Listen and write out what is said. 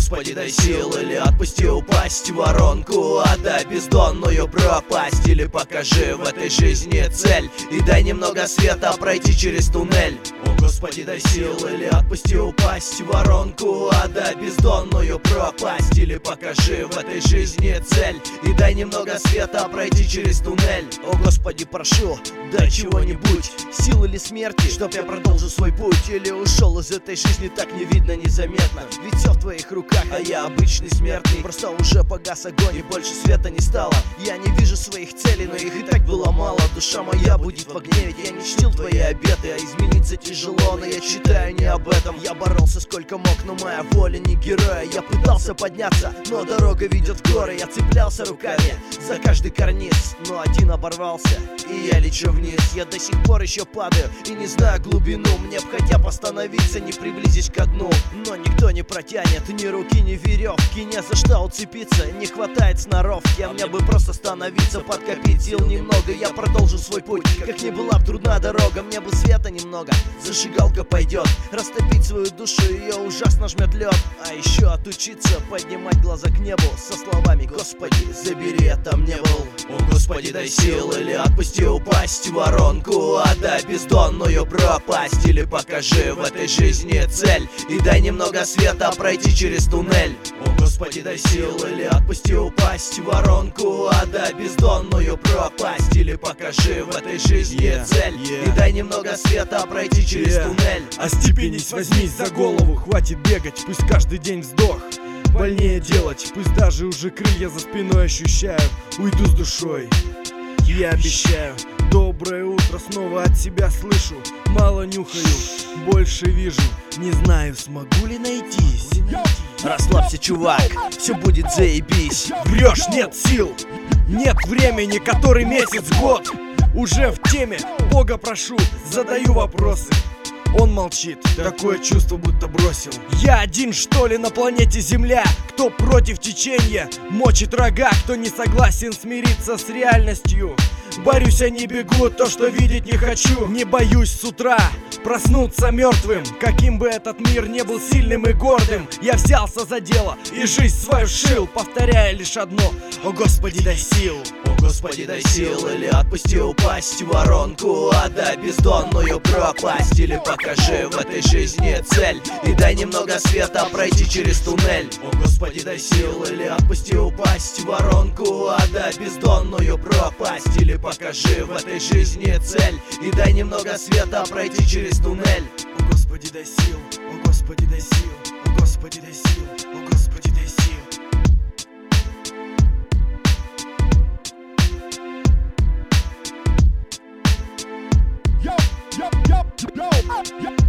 Господи, дай сил, или отпусти упасть в воронку, отдай бездонную пропасть, или покажи в этой жизни цель и дай немного света пройти через туннель. О Господи, дай сил, или отпусти упасть в воронку, отдай бездонную пропасть, или покажи в этой жизни цель и дай немного света пройти через туннель. О Господи, прошу, дай чего-нибудь, сил или смерти, чтоб я продолжил свой путь, или ушел из этой жизни так не видно, незаметно. Ведь все в твоих руках, а я обычный смертный. Просто уже погас огонь и больше света не стало. Я не вижу своих целей, но их и так было мало. Душа моя будет в огне, ведь я не чтил твои обеты. А измениться тяжело, но я читаю не об этом. Я боролся сколько мог, но моя воля не героя. Я пытался подняться, но дорога ведет в горы. Я цеплялся руками за каждый карниз, но один оборвался, и я лечу вниз. Я до сих пор еще падаю и не знаю глубину. Мне б хотя бы остановиться, не приблизись ко дну, но никто не протянет ни руки, ни веревки. Не за что уцепиться, не хватает сноровки. А мне бы просто остановиться, подкопить сил немного. Я продолжу свой путь, как не была б трудна дорога. Мне бы света немного, зажигалка пойдет. Растопить свою душу, ее ужасно жмет лед. А еще отучиться поднимать глаза к небу со словами: Господи, забери, я там не был. О Господи, дай сил, или отпусти упасть в воронку, отдай бездонную пропасть, или покажи в этой жизни цель и дай немного света пройти через туннель. О Господи, дай сил, или отпусти упасть в воронку, отдай бездонную пропасть, или покажи в этой жизни цель и дай немного света пройти через туннель. Остепенись, возьмись за голову, хватит бегать, пусть каждый день вздох больнее делать, пусть даже уже крылья за спиной ощущаю. Уйду с душой, я обещаю. Доброе утро снова от себя слышу. Мало нюхаю, больше вижу. Не знаю, смогу ли найтись. Расслабься, чувак, все будет заебись. Врешь, нет сил, нет времени, который месяц, год. Уже в теме, Бога прошу, задаю вопросы. Он молчит, такое чувство будто бросил. Я один что ли на планете Земля? Кто против течения мочит рога? Кто не согласен смириться с реальностью? Борюсь, а не бегу, то что видеть не хочу. Не боюсь с утра проснуться мертвым. Каким бы этот мир не был сильным и гордым, я взялся за дело и жизнь свою шил, повторяя лишь одно: о Господи, дай сил. О Господи, дай сил, или отпусти упасть в воронку, отдай бездонную пропасть, или покажи в этой жизни цель и дай немного света пройти через туннель. О Господи, дай сил, или отпусти упасть в воронку, отдай бездонную пропасть, или покажи в этой жизни цель и дай немного света пройти через туннель. О Господи, дай сил, о Господи, дай сил, о Господи, дай сил, о Господи, дай сил. Yo, yo, yo, yo, yo.